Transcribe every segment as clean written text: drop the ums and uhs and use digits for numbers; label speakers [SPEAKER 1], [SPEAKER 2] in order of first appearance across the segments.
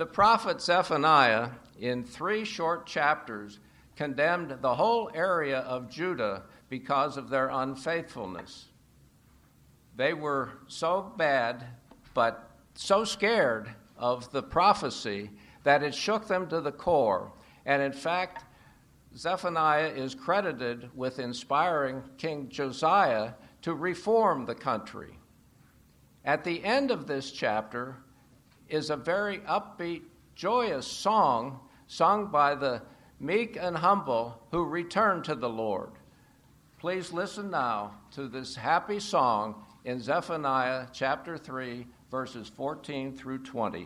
[SPEAKER 1] The prophet Zephaniah, in 3 short chapters, condemned the whole area of Judah because of their unfaithfulness. They were so bad, but so scared of the prophecy that it shook them to the core. And in fact, Zephaniah is credited with inspiring King Josiah to reform the country. At the end of this chapter is a very upbeat, joyous song sung by the meek and humble who return to the Lord. Please listen now to this happy song in Zephaniah chapter 3, verses 14 through 20.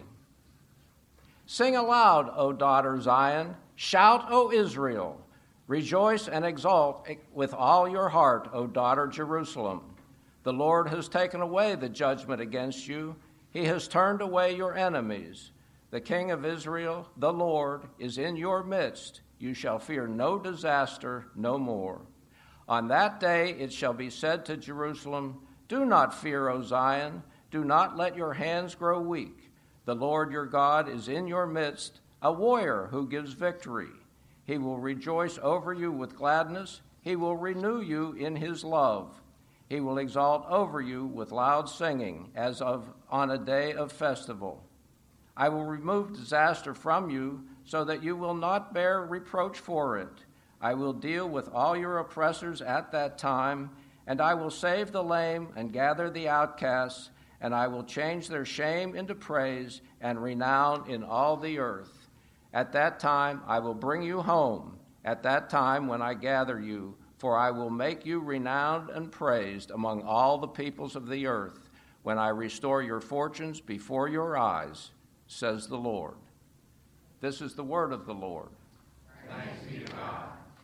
[SPEAKER 1] Sing aloud, O daughter Zion. Shout, O Israel. Rejoice and exult with all your heart, O daughter Jerusalem. The Lord has taken away the judgment against you. He has turned away your enemies. The King of Israel, the Lord, is in your midst. You shall fear no disaster no more. On that day it shall be said to Jerusalem, do not fear, O Zion. Do not let your hands grow weak. The Lord your God is in your midst, a warrior who gives victory. He will rejoice over you with gladness. He will renew you in his love. He will exalt over you with loud singing, as on a day of festival. I will remove disaster from you, so that you will not bear reproach for it. I will deal with all your oppressors at that time, and I will save the lame and gather the outcasts, and I will change their shame into praise and renown in all the earth. At that time I will bring you home, at that time when I gather you, for I will make you renowned and praised among all the peoples of the earth, when I restore your fortunes before your eyes, says the Lord. This is the word of the Lord.
[SPEAKER 2] Thanks be to God.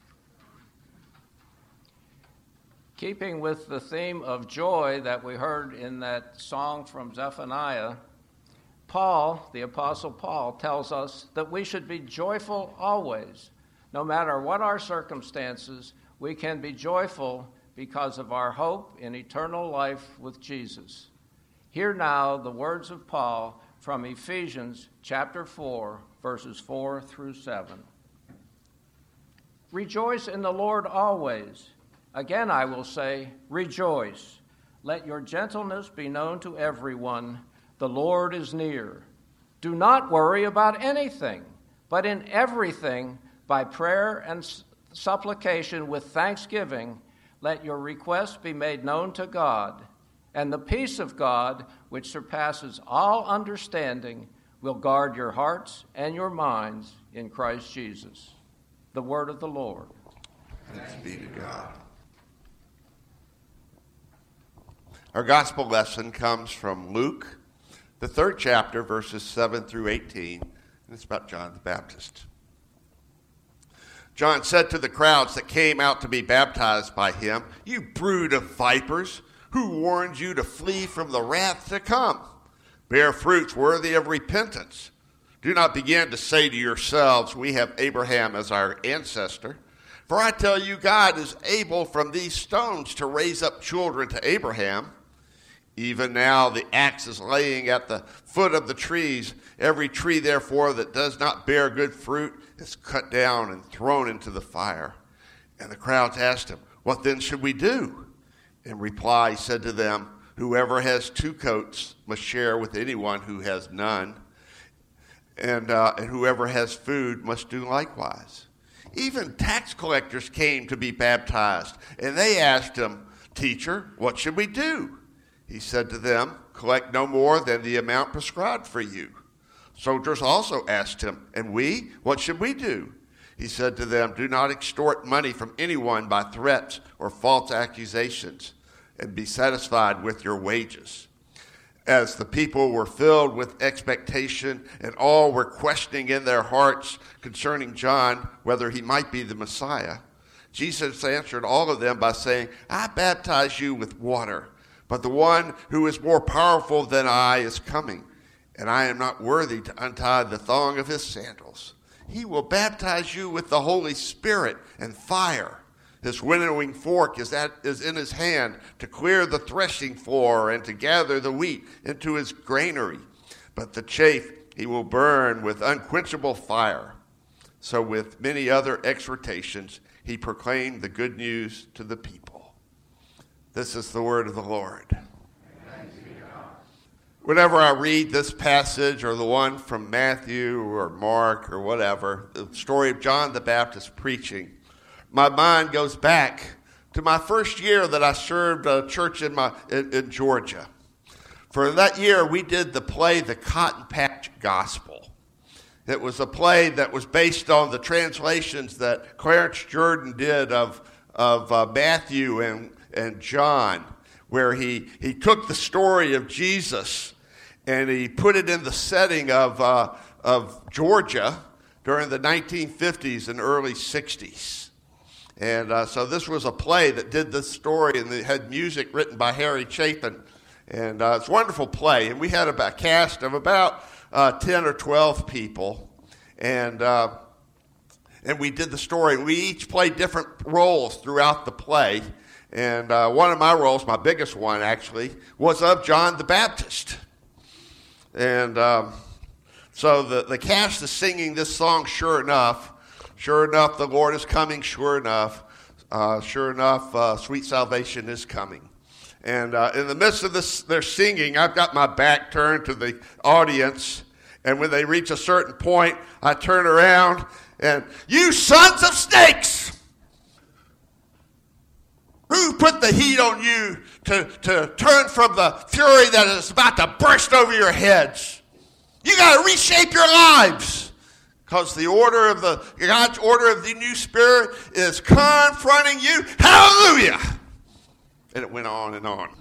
[SPEAKER 1] Keeping with the theme of joy that we heard in that song from Zephaniah, Paul, the Apostle Paul, tells us that we should be joyful always. No matter what our circumstances, we can be joyful because of our hope in eternal life with Jesus. Hear now the words of Paul from Ephesians chapter 4, verses 4 through 7. Rejoice in the Lord always. Again, I will say, rejoice. Let your gentleness be known to everyone. The Lord is near. Do not worry about anything, but in everything, by prayer and supplication with thanksgiving, let your requests be made known to God. And the peace of God, which surpasses all understanding, will guard your hearts and your minds in Christ Jesus. The word of the Lord.
[SPEAKER 2] Thanks be to God. Our gospel lesson comes from Luke, the 3rd chapter, verses 7 through 18, and it's about John the Baptist. John said to the crowds that came out to be baptized by him, "You brood of vipers, who warned you to flee from the wrath to come? Bear fruits worthy of repentance. Do not begin to say to yourselves, 'We have Abraham as our ancestor.' For I tell you, God is able from these stones to raise up children to Abraham. Even now the axe is laying at the foot of the trees. Every tree, therefore, that does not bear good fruit is cut down and thrown into the fire." And the crowds asked him, "What then should we do?" In reply, he said to them, "Whoever has 2 coats must share with anyone who has none, and whoever has food must do likewise." Even tax collectors came to be baptized, and they asked him, "Teacher, what should we do?" He said to them, "Collect no more than the amount prescribed for you." Soldiers also asked him, "And we, what should we do?" He said to them, "Do not extort money from anyone by threats or false accusations, and be satisfied with your wages." As the people were filled with expectation and all were questioning in their hearts concerning John whether he might be the Messiah, Jesus answered all of them by saying, "I baptize you with water, but the one who is more powerful than I is coming, and I am not worthy to untie the thong of his sandals. He will baptize you with the Holy Spirit and fire. His winnowing fork is in his hand to clear the threshing floor and to gather the wheat into his granary. But the chaff he will burn with unquenchable fire. So with many other exhortations, he proclaimed the good news to the people. This is the word of the Lord. Whenever I read this passage or the one from Matthew or Mark or whatever, the story of John the Baptist preaching, my mind goes back to my first year that I served a church in Georgia. For that year, we did the play, The Cotton Patch Gospel. It was a play that was based on the translations that Clarence Jordan did of Matthew and John, where he took the story of Jesus and he put it in the setting of Georgia during the 1950s and early 60s. And so this was a play that did this story, and it had music written by Harry Chapin. And it's a wonderful play. And we had a cast of about 10 or 12 people. And we did the story. We each played different roles throughout the play. And one of my roles, my biggest one actually, was of John the Baptist. And so the cast is singing this song, Sure Enough, the Lord is coming, sure enough, sweet salvation is coming. And in the midst of this, they're singing. I've got my back turned to the audience. And when they reach a certain point, I turn around and, you sons of snakes! Who put the heat on you to turn from the fury that is about to burst over your heads? You got to reshape your lives. Because God's order of the new spirit is confronting you. Hallelujah! And it went on and on.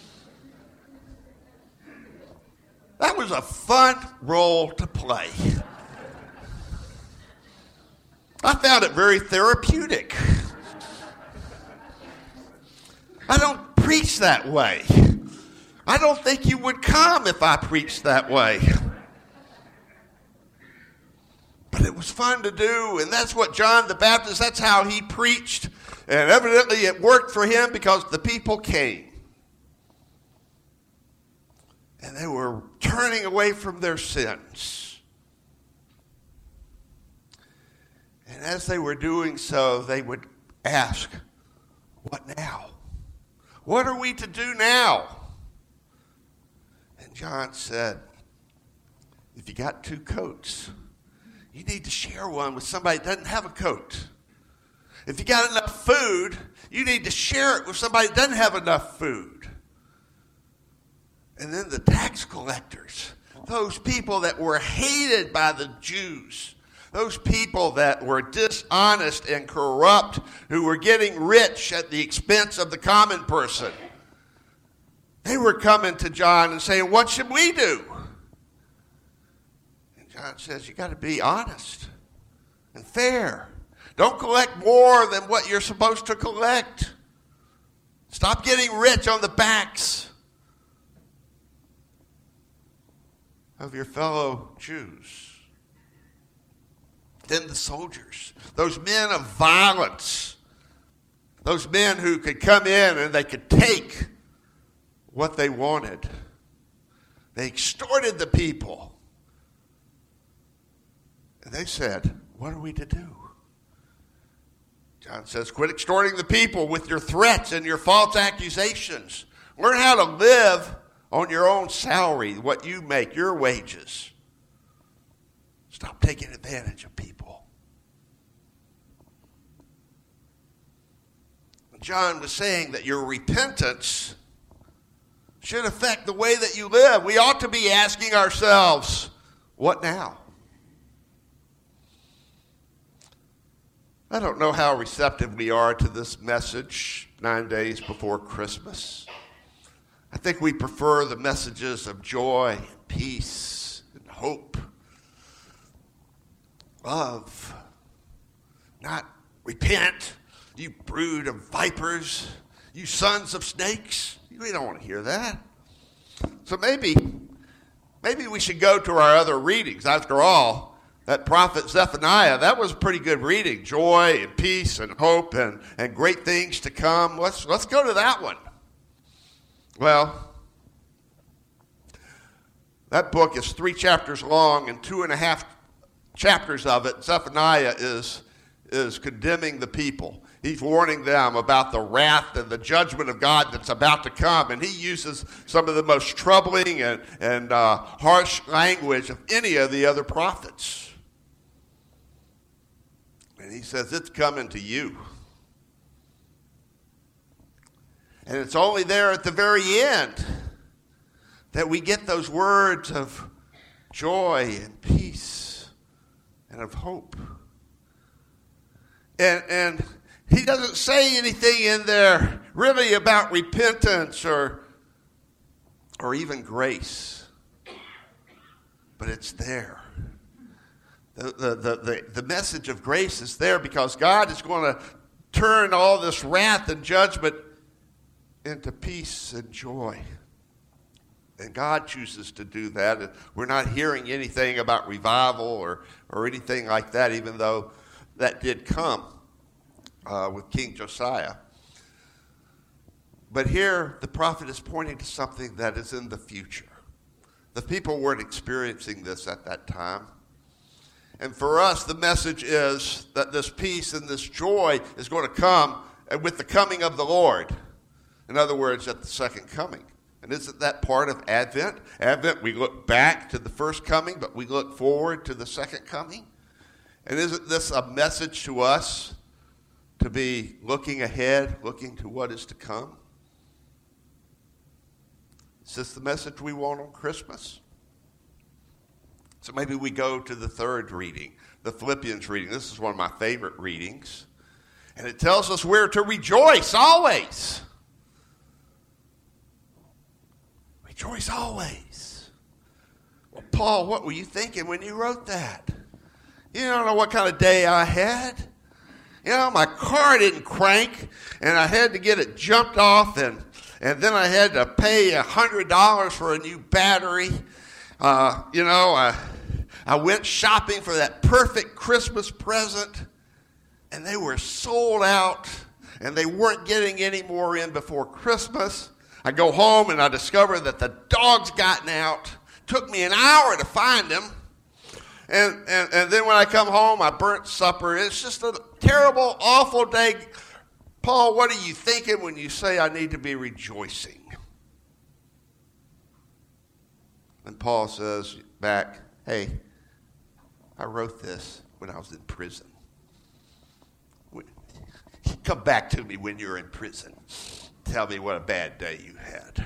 [SPEAKER 2] That was a fun role to play. I found it very therapeutic. I don't preach that way. I don't think you would come if I preached that way. But it was fun to do, and that's what John the Baptist, that's how he preached. And evidently it worked for him because the people came. And they were turning away from their sins. And as they were doing so, they would ask, what now? What are we to do now? And John said, if you got 2 coats, you need to share one with somebody that doesn't have a coat. If you got enough food, you need to share it with somebody that doesn't have enough food. And then the tax collectors, those people that were hated by the Jews, those people that were dishonest and corrupt, who were getting rich at the expense of the common person, they were coming to John and saying, what should we do? And John says, you got to be honest and fair. Don't collect more than what you're supposed to collect. Stop getting rich on the backs of your fellow Jews. Then the soldiers, those men of violence, those men who could come in and they could take what they wanted. They extorted the people. And they said, what are we to do? John says, quit extorting the people with your threats and your false accusations. Learn how to live on your own salary, what you make, your wages. Stop taking advantage of people. John was saying that your repentance should affect the way that you live. We ought to be asking ourselves, what now? I don't know how receptive we are to this message 9 days before Christmas. I think we prefer the messages of joy, and peace, and hope, love, not repent, you brood of vipers, you sons of snakes. We don't want to hear that. So maybe we should go to our other readings. After all, that prophet Zephaniah, that was a pretty good reading. Joy and peace and hope and great things to come. Let's go to that one. Well, That book is 3 chapters long, and 2.5 chapters of it, Zephaniah is condemning the people. He's warning them about the wrath and the judgment of God that's about to come. And he uses some of the most troubling and harsh language of any of the other prophets. And he says, it's coming to you. And it's only there at the very end that we get those words of joy and peace and of hope. And he doesn't say anything in there really about repentance or even grace. But it's there. The message of grace is there because God is going to turn all this wrath and judgment into peace and joy. And God chooses to do that. And we're not hearing anything about revival or anything like that, even though that did come with King Josiah. But here, the prophet is pointing to something that is in the future. The people weren't experiencing this at that time. And for us, the message is that this peace and this joy is going to come with the coming of the Lord. In other words, at the second coming. And isn't that part of Advent? Advent, we look back to the first coming, but we look forward to the second coming. And isn't this a message to us to be looking ahead, looking to what is to come? Is this the message we want on Christmas? So maybe we go to the third reading, the Philippians reading. This is one of my favorite readings. And it tells us we're to rejoice always. Rejoice always. Well, Paul, what were you thinking when you wrote that? You don't know what kind of day I had. You know, my car didn't crank, and I had to get it jumped off, and then I had to pay $100 for a new battery. I went shopping for that perfect Christmas present, and they were sold out, and they weren't getting any more in before Christmas. I go home, and I discover that the dog's gotten out. Took me an hour to find him. And then when I come home, I burnt supper. It's just a terrible, awful day. Paul, what are you thinking when you say I need to be rejoicing? And Paul says back, hey, I wrote this when I was in prison. Come back to me when you're in prison. Tell me what a bad day you had.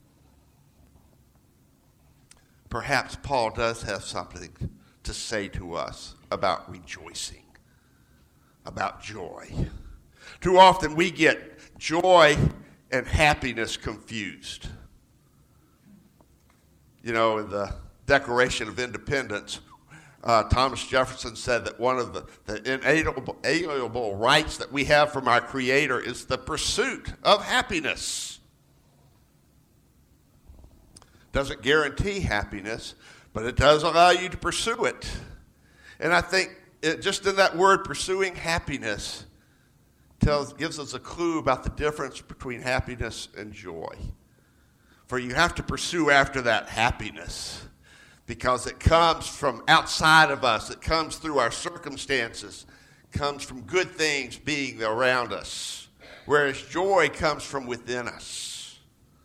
[SPEAKER 2] Perhaps Paul does have something to say to us about rejoicing, about joy. Too often we get joy and happiness confused. You know, in the Declaration of Independence, Thomas Jefferson said that one of the inalienable rights that we have from our Creator is the pursuit of happiness. Doesn't guarantee happiness, but it does allow you to pursue it. And I think just in that word, pursuing happiness, gives us a clue about the difference between happiness and joy. For you have to pursue after that happiness because it comes from outside of us. It comes through our circumstances. It comes from good things being around us, whereas joy comes from within us.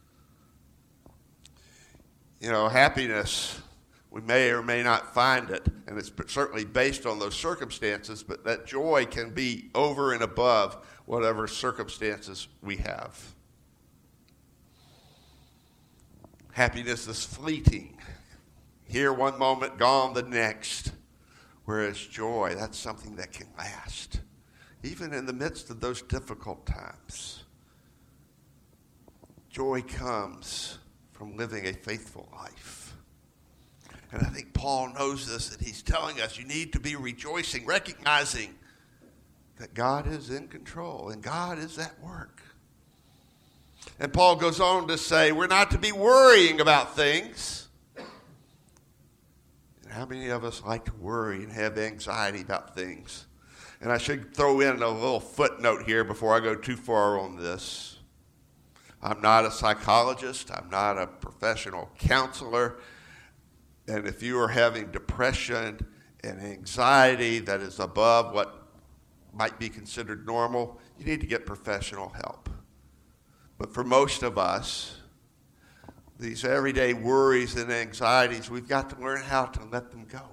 [SPEAKER 2] You know, happiness, we may or may not find it, and it's certainly based on those circumstances, but that joy can be over and above whatever circumstances we have. Happiness is fleeting. Here one moment, gone the next. Whereas joy, that's something that can last. Even in the midst of those difficult times. Joy comes from living a faithful life. And I think Paul knows this, and he's telling us you need to be rejoicing, recognizing that God is in control and God is at work. And Paul goes on to say we're not to be worrying about things. And how many of us like to worry and have anxiety about things? And I should throw in a little footnote here before I go too far on this. I'm not a psychologist. I'm not a professional counselor. And if you are having depression and anxiety that is above what might be considered normal, you need to get professional help. But for most of us, these everyday worries and anxieties, we've got to learn how to let them go.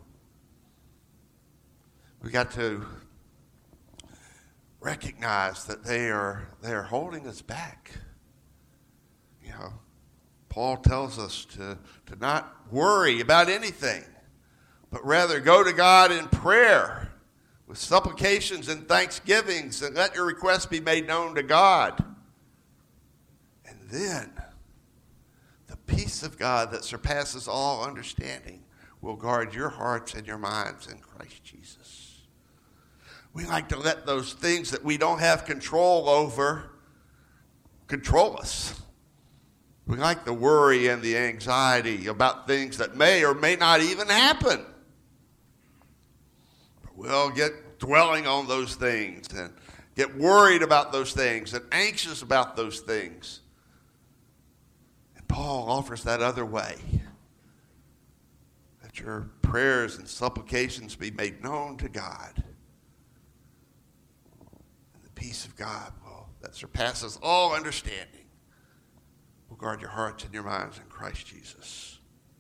[SPEAKER 2] We've got to recognize that they are holding us back. You know, Paul tells us to not worry about anything, but rather go to God in prayer with supplications and thanksgivings, and let your requests be made known to God. And then the peace of God that surpasses all understanding will guard your hearts and your minds in Christ Jesus. We like to let those things that we don't have control over control us. We like the worry and the anxiety about things that may or may not even happen. But we'll get dwelling on those things and get worried about those things and anxious about those things. And Paul offers that other way. That your prayers and supplications be made known to God. And the peace of God that surpasses all understanding will guard your hearts and your minds in Christ Jesus.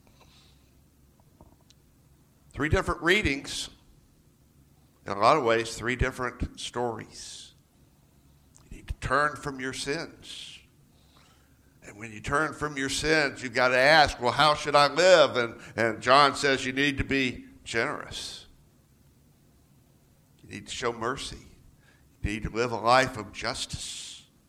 [SPEAKER 2] 3 different readings. In a lot of ways, 3 different stories. You need to turn from your sins. And when you turn from your sins, you've got to ask, well, how should I live? And John says you need to be generous. You need to show mercy. You need to live a life of justice.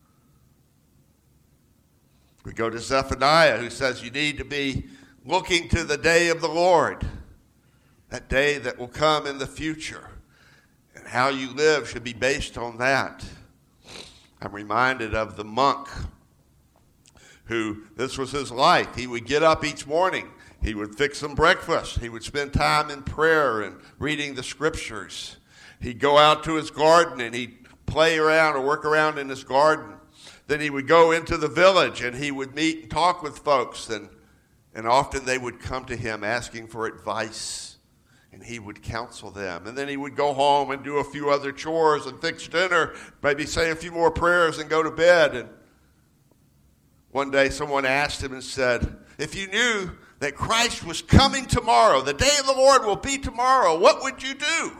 [SPEAKER 2] We go to Zephaniah, who says you need to be looking to the day of the Lord, that day that will come in the future. And how you live should be based on that. I'm reminded of the monk who, this was his life. He would get up each morning. He would fix some breakfast. He would spend time in prayer and reading the scriptures. He'd go out to his garden and he'd play around or work around in his garden. Then he would go into the village and he would meet and talk with folks. And often they would come to him asking for advice. And he would counsel them. And then he would go home and do a few other chores and fix dinner, maybe say a few more prayers and go to bed. And one day someone asked him and said, if you knew that Christ was coming tomorrow, the day of the Lord will be tomorrow, what would you do?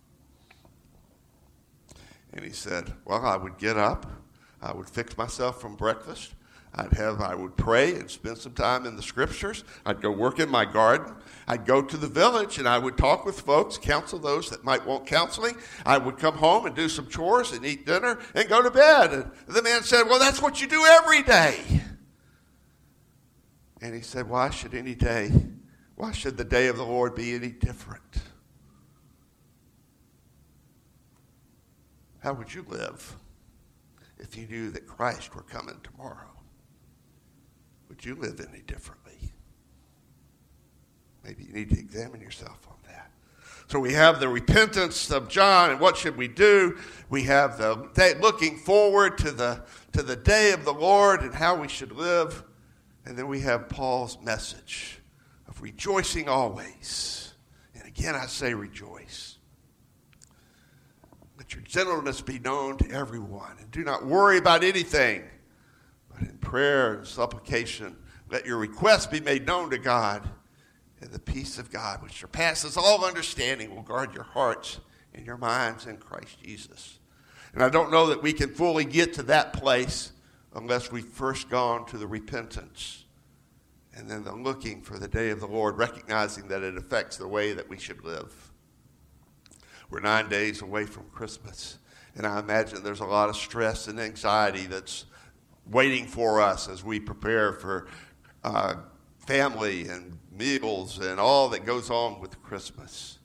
[SPEAKER 2] And he said, well, I would get up. I would fix myself from breakfast. I would pray and spend some time in the scriptures. I'd go work in my garden. I'd go to the village and I would talk with folks, counsel those that might want counseling. I would come home and do some chores and eat dinner and go to bed. And the man said, well, that's what you do every day. And he said, why should the day of the Lord be any different? How would you live if you knew that Christ were coming tomorrow? Would you live any differently? Maybe you need to examine yourself on that. So we have the repentance of John, and what should we do? We have the day, looking forward to the day of the Lord and how we should live. And then we have Paul's message of rejoicing always. And again, I say rejoice. Let your gentleness be known to everyone. And do not worry about anything, but in prayer and supplication, let your requests be made known to God. And the peace of God, which surpasses all understanding, will guard your hearts and your minds in Christ Jesus. And I don't know that we can fully get to that place unless we've first gone to the repentance and then the looking for the day of the Lord, recognizing that it affects the way that we should live. We're 9 days away from Christmas, and I imagine there's a lot of stress and anxiety that's waiting for us as we prepare for family and meals and all that goes on with Christmas.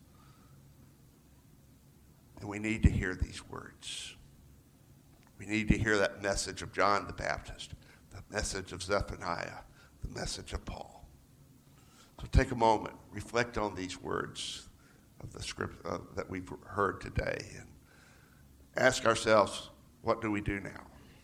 [SPEAKER 2] And we need to hear these words. We need to hear that message of John the Baptist, the message of Zephaniah, the message of Paul. So take a moment, reflect on these words of the script that we've heard today, and ask ourselves, what do we do now?